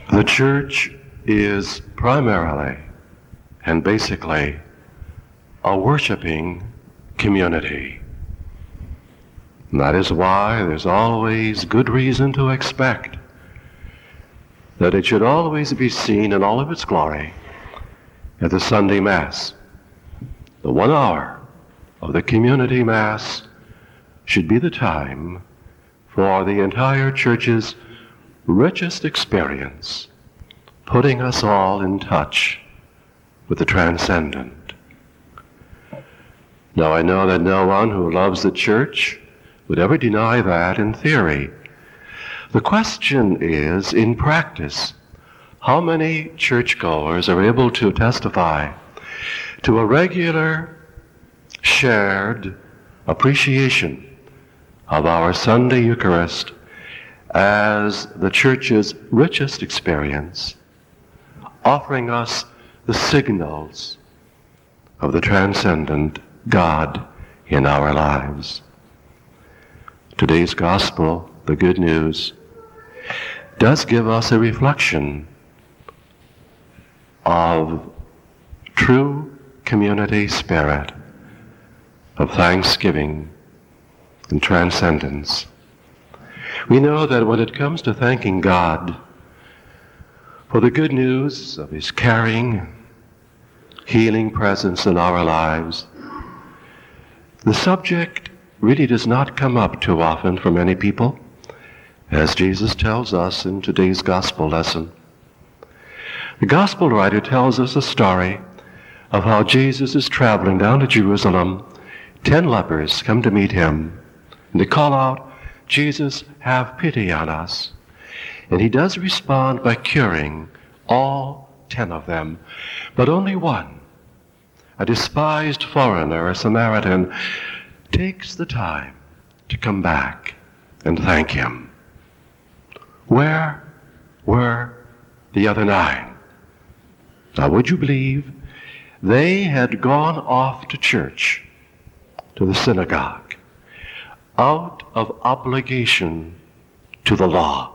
The church is primarily and basically a worshiping community. And that is why there's always good reason to expect that it should always be seen in all of its glory at the Sunday Mass. The 1 hour of the community Mass should be the time for the entire church's richest experience, putting us all in touch with the transcendent. Now, I know that no one who loves the church would ever deny that in theory. The question is, in practice, how many churchgoers are able to testify to a regular, shared appreciation of our Sunday Eucharist as the church's richest experience, offering us the signals of the transcendent God in our lives. Today's gospel, the good news, does give us a reflection of true community spirit, of thanksgiving and transcendence. We know that when it comes to thanking God for the good news of His caring, healing presence in our lives, the subject really does not come up too often for many people, as Jesus tells us in today's gospel lesson. The gospel writer tells us a story of how Jesus is traveling down to Jerusalem. 10 lepers come to meet him, and they call out, "Jesus, have pity on us." And he does respond by curing all 10 of them, but only one, a despised foreigner, a Samaritan, takes the time to come back and thank him. Where were the other 9? Now, would you believe they had gone off to church, to the synagogue, out of obligation to the law.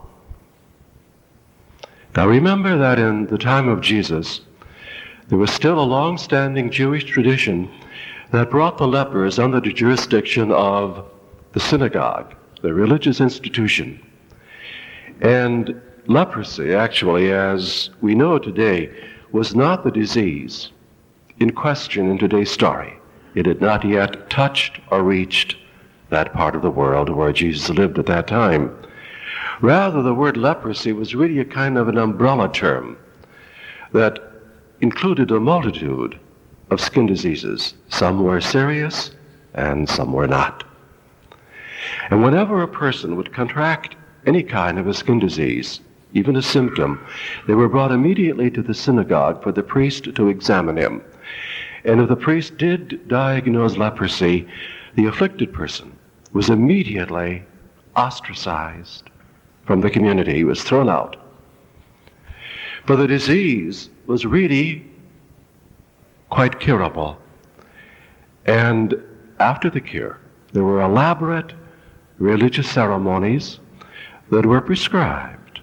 Now remember that in the time of Jesus, there was still a long-standing Jewish tradition that brought the lepers under the jurisdiction of the synagogue, the religious institution. And leprosy, actually, as we know today, was not the disease in question in today's story. It had not yet touched or reached that part of the world where Jesus lived at that time. Rather, the word leprosy was really a kind of an umbrella term that included a multitude of skin diseases. Some were serious and some were not. And whenever a person would contract any kind of a skin disease, even a symptom, they were brought immediately to the synagogue for the priest to examine him. And if the priest did diagnose leprosy, the afflicted person was immediately ostracized from the community. He was thrown out. For the disease was really quite curable. And after the cure, there were elaborate religious ceremonies that were prescribed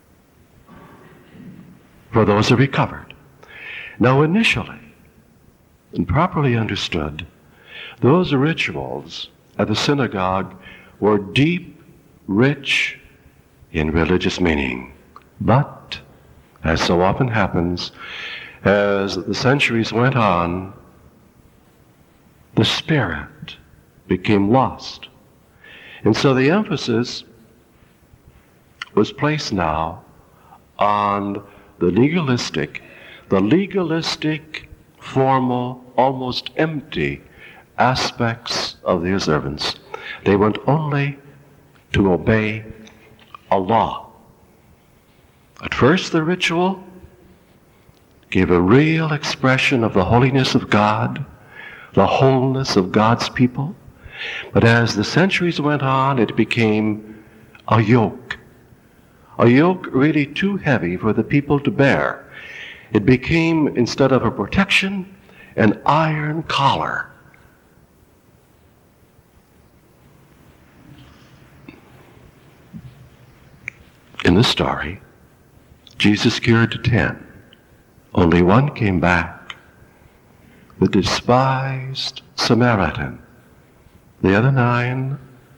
for those who recovered. Now initially, and properly understood, those rituals at the synagogue were deep, rich in religious meaning. But, as so often happens, as the centuries went on, the spirit became lost. And so the emphasis was placed now on the legalistic, formal, almost empty aspects of the observance. They went only to obey a law. At first, the ritual gave a real expression of the holiness of God, the wholeness of God's people. But as the centuries went on, it became a yoke really too heavy for the people to bear. It became, instead of a protection, an iron collar. In the story, Jesus cured 10. Only one came back, the despised Samaritan. The other 9,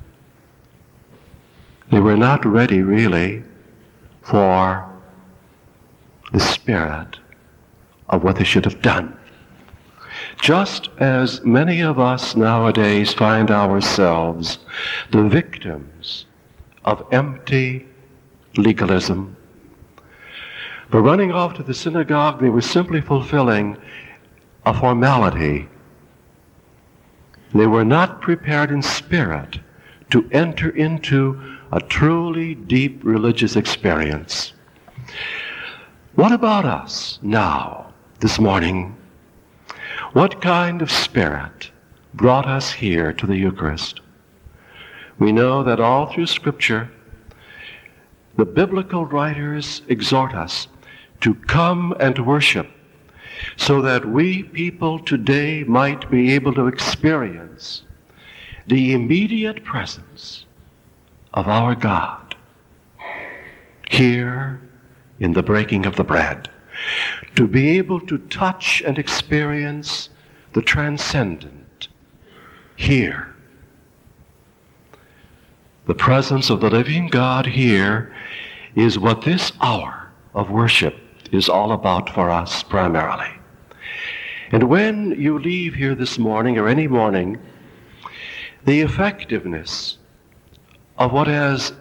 they were not ready really for the spirit of what they should have done. Just as many of us nowadays find ourselves the victims of empty legalism. By running off to the synagogue, they were simply fulfilling a formality. They were not prepared in spirit to enter into a truly deep religious experience. What about us now, this morning? What kind of spirit brought us here to the Eucharist? We know that all through Scripture, the biblical writers exhort us to come and worship so that we people today might be able to experience the immediate presence of our God here in the breaking of the bread, to be able to touch and experience the transcendent here. The presence of the living God here is what this hour of worship is all about for us primarily. And when you leave here this morning or any morning, the effectiveness of what has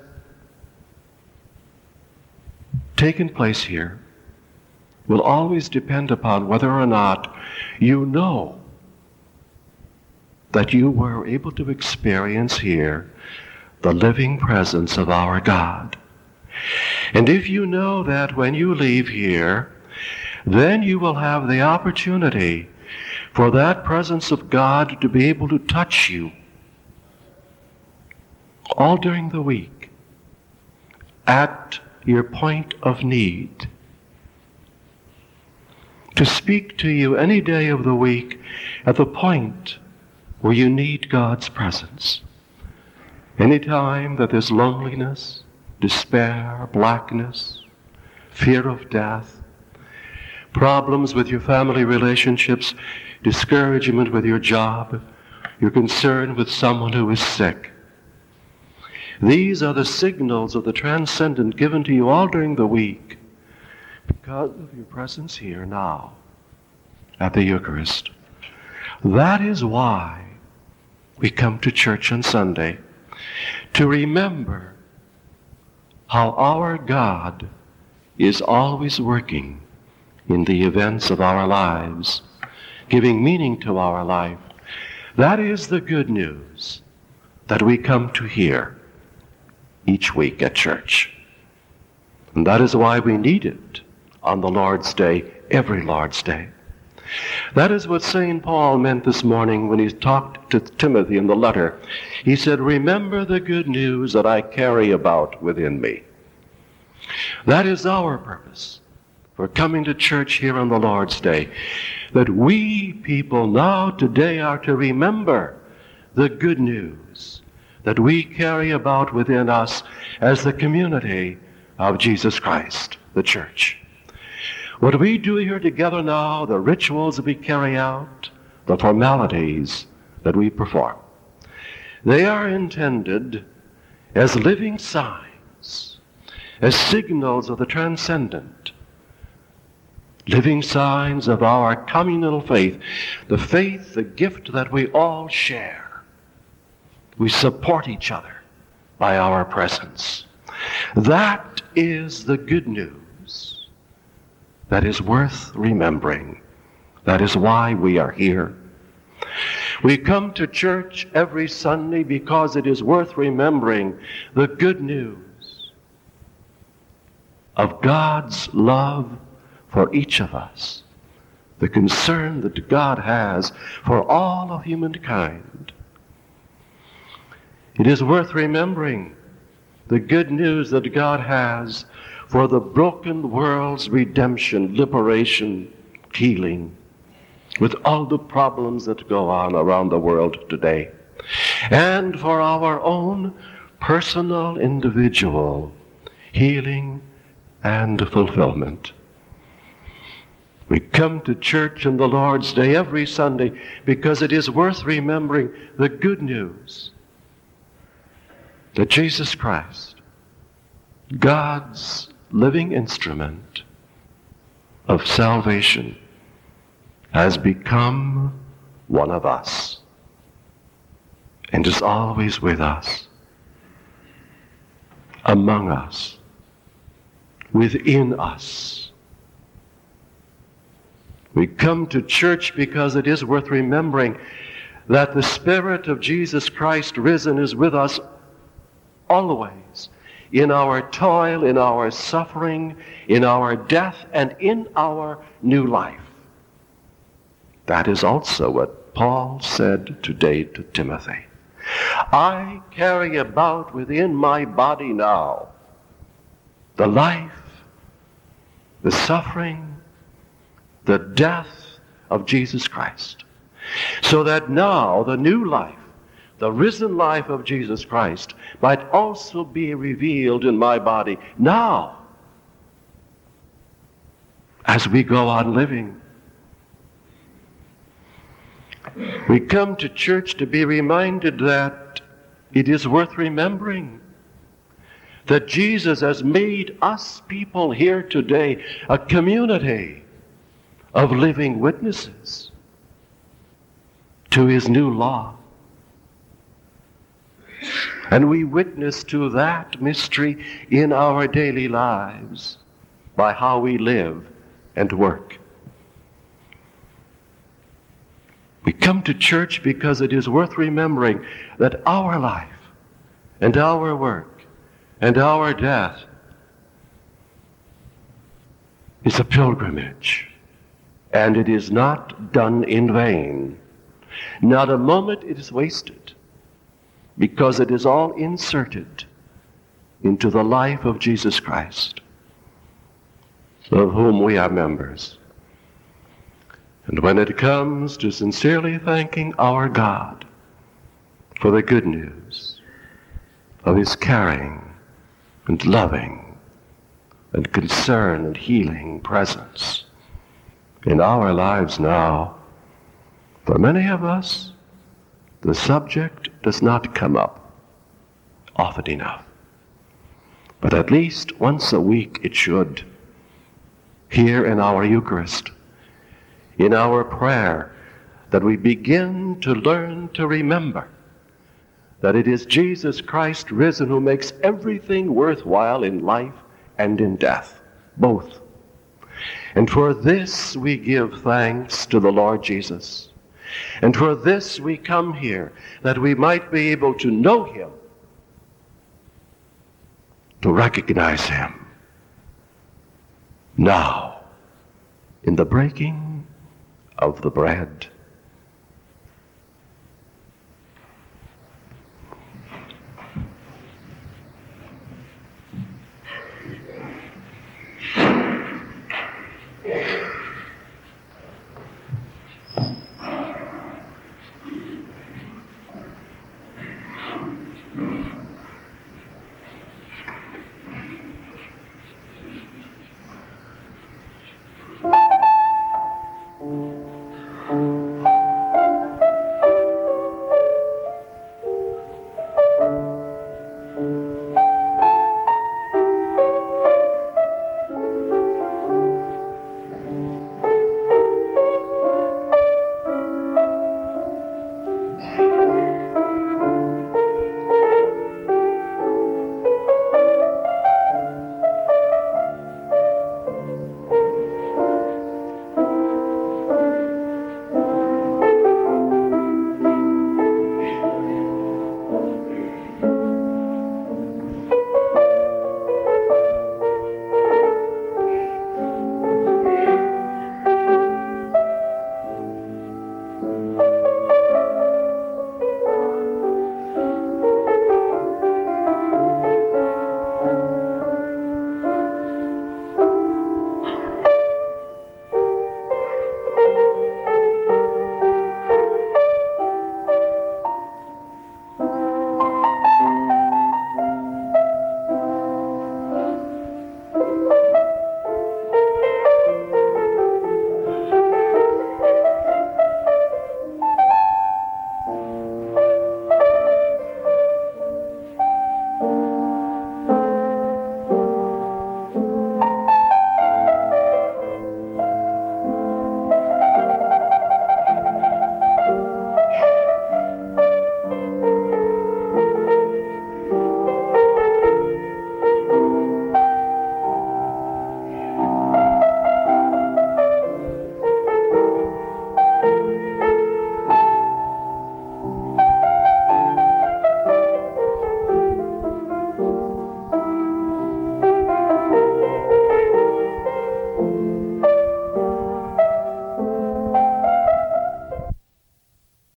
taken place here will always depend upon whether or not you know that you were able to experience here the living presence of our God. And if you know that when you leave here, then you will have the opportunity for that presence of God to be able to touch you all during the week at your point of need, to speak to you any day of the week at the point where you need God's presence. Anytime that there's loneliness, despair, blackness, fear of death, problems with your family relationships, discouragement with your job, your concern with someone who is sick. These are the signals of the transcendent given to you all during the week because of your presence here now at the Eucharist. That is why we come to church on Sunday, to remember how our God is always working in the events of our lives, giving meaning to our life. That is the good news that we come to hear each week at church. And that is why we need it on the Lord's Day, every Lord's Day. That is what St. Paul meant this morning when he talked to Timothy in the letter. He said, remember the good news that I carry about within me. That is our purpose for coming to church here on the Lord's Day, that we people now today are to remember the good news that we carry about within us as the community of Jesus Christ, the church. What we do here together now, the rituals that we carry out, the formalities that we perform, they are intended as living signs, as signals of the transcendent, living signs of our communal faith, the gift that we all share. We support each other by our presence. That is the good news that is worth remembering. That is why we are here. We come to church every Sunday because it is worth remembering the good news of God's love for each of us, the concern that God has for all of humankind. It is worth remembering the good news that God has for the broken world's redemption, liberation, healing, with all the problems that go on around the world today, and for our own personal, individual healing and fulfillment. We come to church on the Lord's Day every Sunday because it is worth remembering the good news that Jesus Christ, God's living instrument of salvation, has become one of us and is always with us, among us, within us. We come to church because it is worth remembering that the Spirit of Jesus Christ risen is with us always, in our toil, in our suffering, in our death, and in our new life. That is also what Paul said today to Timothy. I carry about within my body now the life, the suffering, the death of Jesus Christ, so that now the new life, the risen life of Jesus Christ, might also be revealed in my body now as we go on living. We come to church to be reminded that it is worth remembering that Jesus has made us people here today a community of living witnesses to his new law. And we witness to that mystery in our daily lives by how we live and work. We come to church because it is worth remembering that our life and our work and our death is a pilgrimage, and it is not done in vain. Not a moment it is wasted, because it is all inserted into the life of Jesus Christ, of whom we are members. And when it comes to sincerely thanking our God for the good news of his caring and loving and concern and healing presence in our lives now, for many of us, the subject does not come up often enough. But at least once a week it should, here in our Eucharist, in our prayer, that we begin to learn to remember that it is Jesus Christ risen who makes everything worthwhile in life and in death, both. And for this we give thanks to the Lord Jesus. And for this we come here, that we might be able to know him, to recognize him now in the breaking of the bread